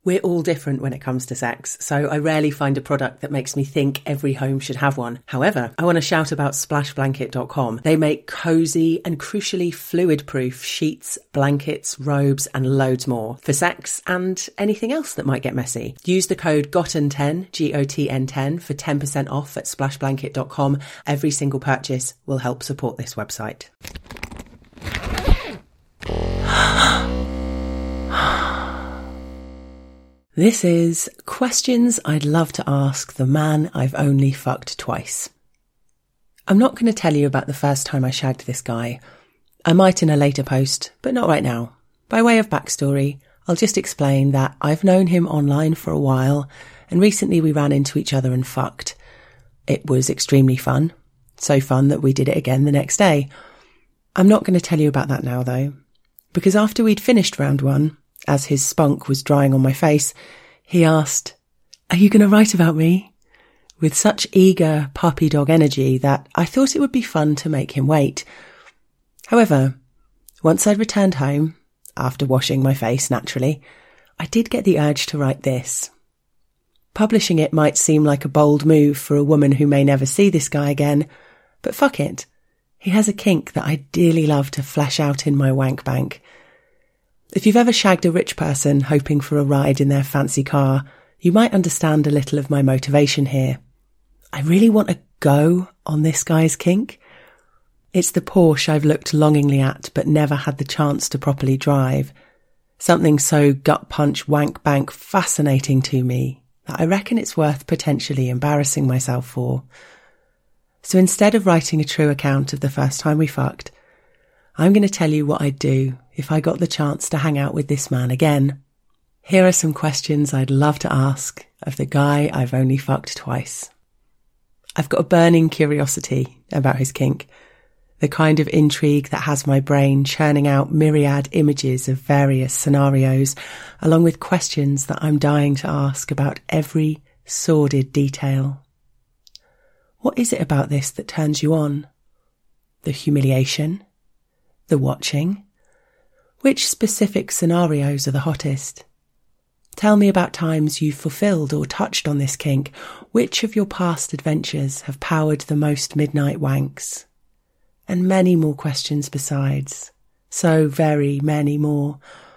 We're all different when it comes to sex, so I rarely find a product that makes me think every home should have one. However, I want to shout about splashblanket.com. They make cozy and crucially fluid-proof sheets, blankets, robes and loads more for sex and anything else that might get messy. Use the code GOTTEN10, GOTN10 for 10% off at splashblanket.com. Every single purchase will help support this website. This is Questions I'd Love to Ask the Man I've Only Fucked Twice. I'm not going to tell you about the first time I shagged this guy. I might in a later post, but not right now. By way of backstory, I'll just explain that I've known him online for a while, and recently we ran into each other and fucked. It was extremely fun. So fun that we did it again the next day. I'm not going to tell you about that now though, because after we'd finished round one, as his spunk was drying on my face, he asked, "Are you going to write about me?" with such eager puppy dog energy that I thought it would be fun to make him wait. However, once I'd returned home, after washing my face naturally, I did get the urge to write this. Publishing it might seem like a bold move for a woman who may never see this guy again, but fuck it. He has a kink that I'd dearly love to flesh out in my wank bank. If you've ever shagged a rich person hoping for a ride in their fancy car, you might understand a little of my motivation here. I really want to go on this guy's kink. It's the Porsche I've looked longingly at but never had the chance to properly drive. Something so gut punch wank bank fascinating to me that I reckon it's worth potentially embarrassing myself for. So instead of writing a true account of the first time we fucked, I'm going to tell you what I'd do if I got the chance to hang out with this man again. Here are some questions I'd love to ask of the guy I've only fucked twice. I've got a burning curiosity about his kink, the kind of intrigue that has my brain churning out myriad images of various scenarios, along with questions that I'm dying to ask about every sordid detail. What is it about this that turns you on? The humiliation? The watching? Which specific scenarios are the hottest? Tell me about times you've fulfilled or touched on this kink. Which of your past adventures have powered the most midnight wanks? And many more questions besides. So very many more.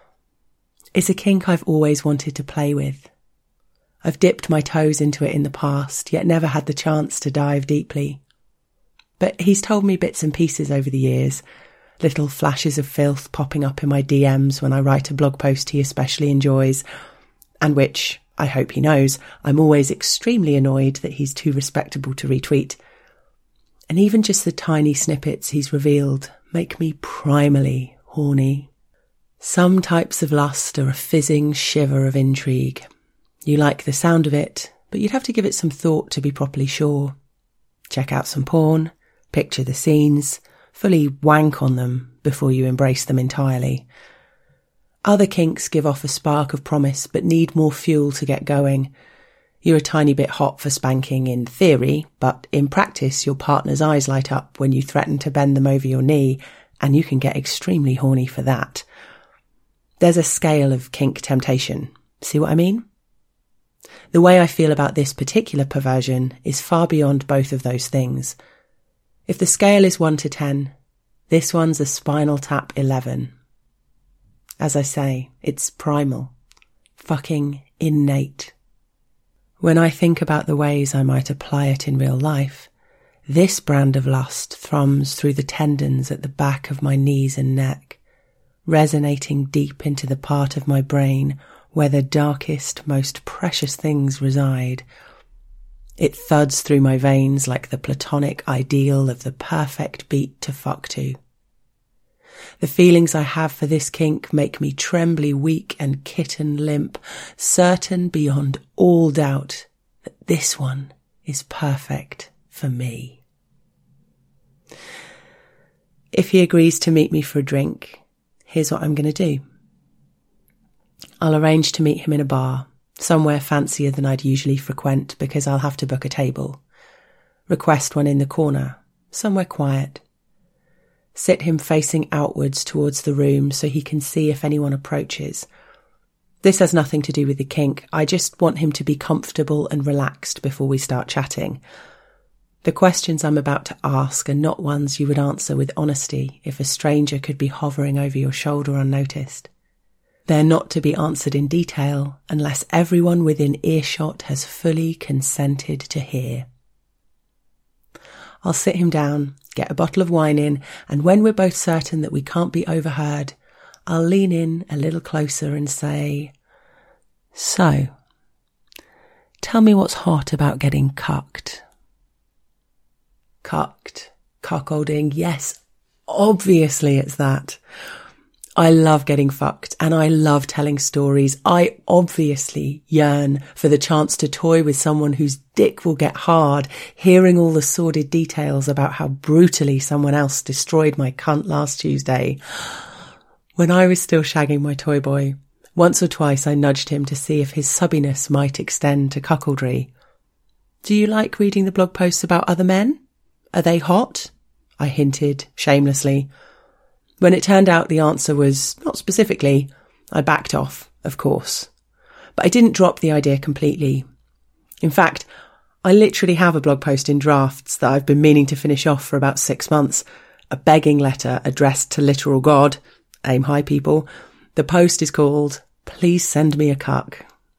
It's a kink I've always wanted to play with. I've dipped my toes into it in the past, yet never had the chance to dive deeply. But he's told me bits and pieces over the years, little flashes of filth popping up in my DMs when I write a blog post he especially enjoys, and which, I hope he knows, I'm always extremely annoyed that he's too respectable to retweet. And even just the tiny snippets he's revealed make me primally horny. Some types of lust are a fizzing shiver of intrigue. You like the sound of it, but you'd have to give it some thought to be properly sure. Check out some porn, picture the scenes, fully wank on them before you embrace them entirely. Other kinks give off a spark of promise but need more fuel to get going. You're a tiny bit hot for spanking in theory, but in practice your partner's eyes light up when you threaten to bend them over your knee, and you can get extremely horny for that. There's a scale of kink temptation. See what I mean? The way I feel about this particular perversion is far beyond both of those things. If the scale is 1 to 10, this one's a Spinal Tap 11. As I say, it's primal. Fucking innate. When I think about the ways I might apply it in real life, this brand of lust thrums through the tendons at the back of my knees and neck, resonating deep into the part of my brain where the darkest, most precious things reside. It thuds through my veins like the platonic ideal of the perfect beat to fuck to. The feelings I have for this kink make me trembly weak and kitten limp, certain beyond all doubt that this one is perfect for me. If he agrees to meet me for a drink, here's what I'm going to do. I'll arrange to meet him in a bar, somewhere fancier than I'd usually frequent because I'll have to book a table. Request one in the corner, somewhere quiet. Sit him facing outwards towards the room so he can see if anyone approaches. This has nothing to do with the kink. I just want him to be comfortable and relaxed before we start chatting. The questions I'm about to ask are not ones you would answer with honesty if a stranger could be hovering over your shoulder unnoticed. They're not to be answered in detail unless everyone within earshot has fully consented to hear. I'll sit him down, get a bottle of wine in, and when we're both certain that we can't be overheard, I'll lean in a little closer and say, "So, tell me what's hot about getting cucked." Cucked, cuckolding, yes, obviously it's that. I love getting fucked and I love telling stories. I obviously yearn for the chance to toy with someone whose dick will get hard, hearing all the sordid details about how brutally someone else destroyed my cunt last Tuesday. When I was still shagging my toy boy, once or twice I nudged him to see if his subbiness might extend to cuckoldry. "Do you like reading the blog posts about other men? Are they hot?" I hinted shamelessly. When it turned out the answer was not specifically, I backed off, of course. But I didn't drop the idea completely. In fact, I literally have a blog post in drafts that I've been meaning to finish off for about 6 months, a begging letter addressed to literal God. Aim high, people. The post is called, "Please Send Me a Cuck."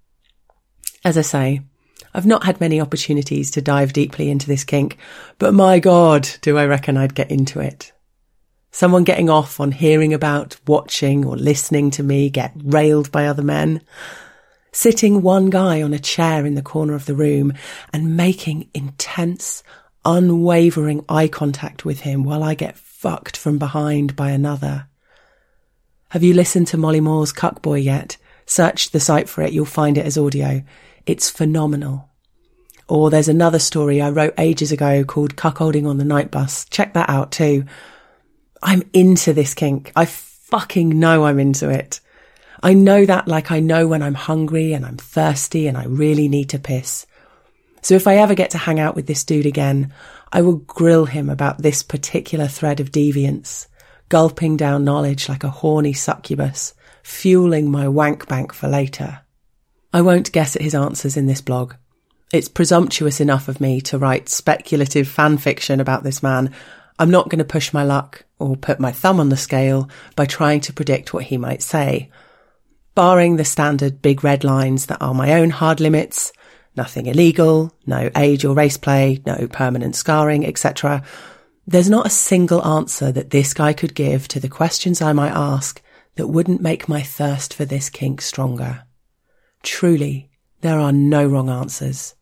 As I say, I've not had many opportunities to dive deeply into this kink, but my God, do I reckon I'd get into it. Someone getting off on hearing about, watching or listening to me get railed by other men. Sitting one guy on a chair in the corner of the room and making intense, unwavering eye contact with him while I get fucked from behind by another. Have you listened to Molly Moore's Cuckboy yet? Search the site for it, you'll find it as audio. It's phenomenal. Or there's another story I wrote ages ago called Cuckolding on the Night Bus. Check that out too. I'm into this kink. I fucking know I'm into it. I know that like I know when I'm hungry and I'm thirsty and I really need to piss. So if I ever get to hang out with this dude again, I will grill him about this particular thread of deviance, gulping down knowledge like a horny succubus, fueling my wank bank for later. I won't guess at his answers in this blog. It's presumptuous enough of me to write speculative fan fiction about this man. I'm not going to push my luck or put my thumb on the scale by trying to predict what he might say. Barring the standard big red lines that are my own hard limits, nothing illegal, no age or race play, no permanent scarring, etc., there's not a single answer that this guy could give to the questions I might ask that wouldn't make my thirst for this kink stronger. Truly, there are no wrong answers.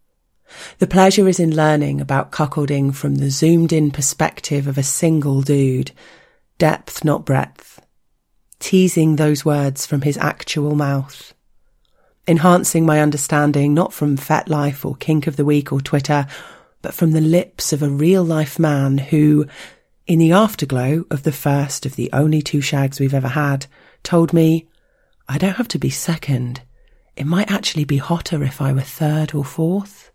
The pleasure is in learning about cuckolding from the zoomed-in perspective of a single dude, depth not breadth, teasing those words from his actual mouth, enhancing my understanding not from FetLife or Kink of the Week or Twitter, but from the lips of a real-life man who, in the afterglow of the first of the only 2 shags we've ever had, told me, "I don't have to be second. It might actually be hotter if I were third or fourth."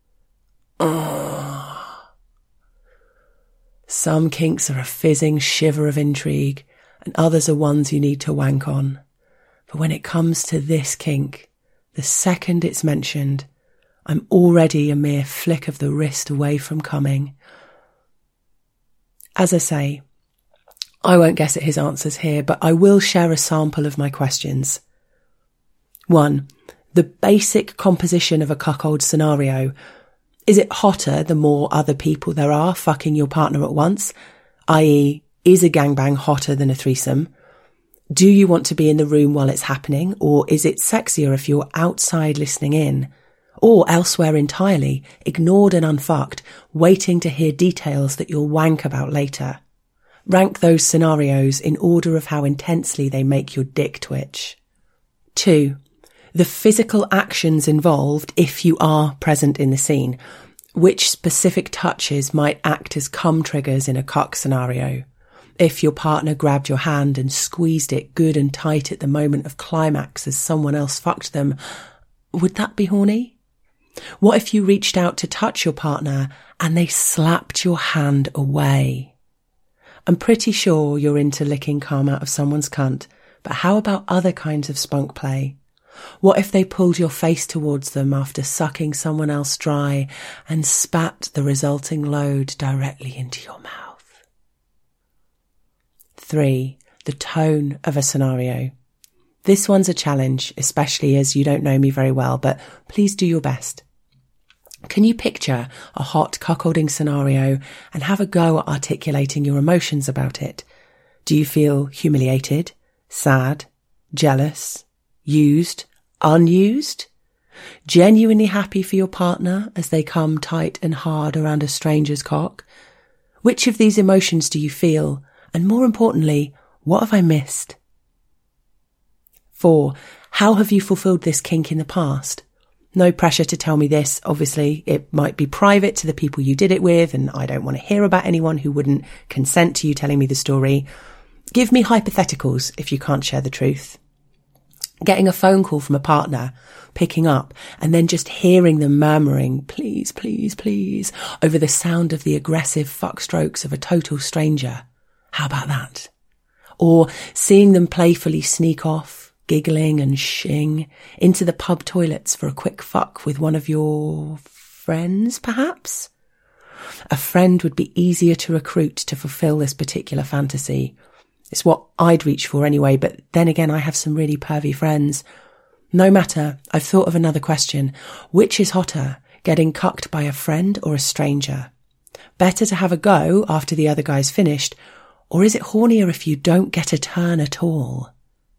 Some kinks are a fizzing shiver of intrigue, and others are ones you need to wank on. But when it comes to this kink, the second it's mentioned, I'm already a mere flick of the wrist away from coming. As I say, I won't guess at his answers here, but I will share a sample of my questions. 1. The basic composition of a cuckold scenario. Is it hotter the more other people there are fucking your partner at once? i.e., is a gangbang hotter than a threesome? Do you want to be in the room while it's happening, or is it sexier if you're outside listening in? Or elsewhere entirely, ignored and unfucked, waiting to hear details that you'll wank about later? Rank those scenarios in order of how intensely they make your dick twitch. 2. The physical actions involved if you are present in the scene. Which specific touches might act as cum triggers in a cuck scenario? If your partner grabbed your hand and squeezed it good and tight at the moment of climax as someone else fucked them, would that be horny? What if you reached out to touch your partner and they slapped your hand away? I'm pretty sure you're into licking cum out of someone's cunt, but how about other kinds of spunk play? What if they pulled your face towards them after sucking someone else dry and spat the resulting load directly into your mouth? 3. The tone of a scenario. This one's a challenge, especially as you don't know me very well, but please do your best. Can you picture a hot cuckolding scenario and have a go at articulating your emotions about it? Do you feel humiliated, sad, jealous, used, unused? Genuinely happy for your partner as they come tight and hard around a stranger's cock? Which of these emotions do you feel? And more importantly, what have I missed? 4. How have you fulfilled this kink in the past? No pressure to tell me this. Obviously, it might be private to the people you did it with, and I don't want to hear about anyone who wouldn't consent to you telling me the story. Give me hypotheticals if you can't share the truth. Getting a phone call from a partner, picking up, and then just hearing them murmuring, please, please, please, over the sound of the aggressive fuck strokes of a total stranger. How about that? Or seeing them playfully sneak off, giggling and shing, into the pub toilets for a quick fuck with one of your friends, perhaps? A friend would be easier to recruit to fulfill this particular fantasy. It's what I'd reach for anyway, but then again, I have some really pervy friends. No matter, I've thought of another question. Which is hotter, getting cucked by a friend or a stranger? Better to have a go after the other guy's finished, or is it hornier if you don't get a turn at all?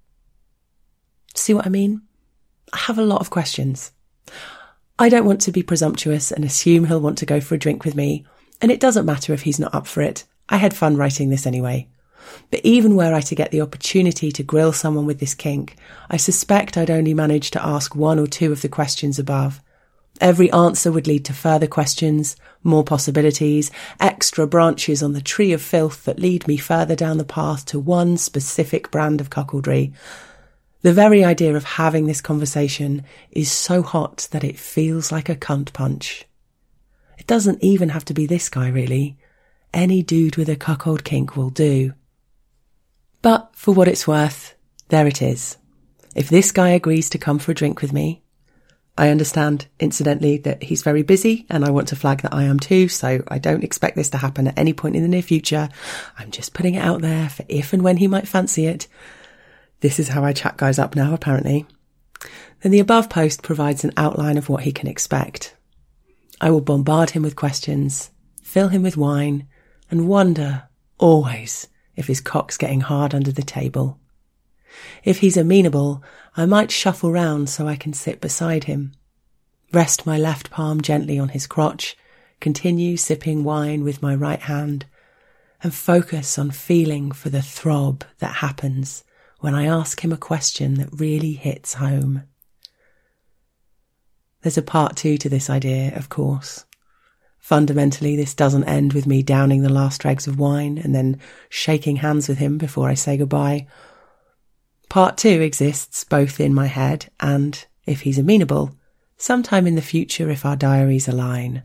See what I mean? I have a lot of questions. I don't want to be presumptuous and assume he'll want to go for a drink with me, and it doesn't matter if he's not up for it. I had fun writing this anyway. But even were I to get the opportunity to grill someone with this kink, I suspect I'd only manage to ask 1 or 2 of the questions above. Every answer would lead to further questions, more possibilities, extra branches on the tree of filth that lead me further down the path to one specific brand of cuckoldry. The very idea of having this conversation is so hot that it feels like a cunt punch. It doesn't even have to be this guy, really. Any dude with a cuckold kink will do. But for what it's worth, there it is. If this guy agrees to come for a drink with me, I understand, incidentally, that he's very busy, and I want to flag that I am too, so I don't expect this to happen at any point in the near future. I'm just putting it out there for if and when he might fancy it. This is how I chat guys up now, apparently. Then the above post provides an outline of what he can expect. I will bombard him with questions, fill him with wine, and wonder, always, if his cock's getting hard under the table. If he's amenable, I might shuffle round so I can sit beside him, rest my left palm gently on his crotch, continue sipping wine with my right hand, and focus on feeling for the throb that happens when I ask him a question that really hits home. There's a part 2 to this idea, of course. Fundamentally, this doesn't end with me downing the last dregs of wine and then shaking hands with him before I say goodbye. Part 2 exists both in my head and, if he's amenable, sometime in the future if our diaries align.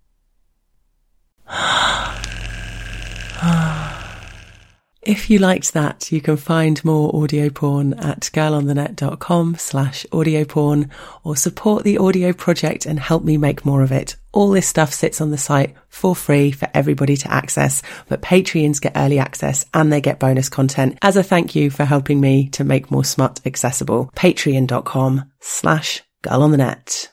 If you liked that, you can find more audio porn at girlonthenet.com/audio porn or support the audio project and help me make more of it. All this stuff sits on the site for free for everybody to access, but Patreons get early access and they get bonus content as a thank you for helping me to make more smut accessible. Patreon.com/girlonthenet.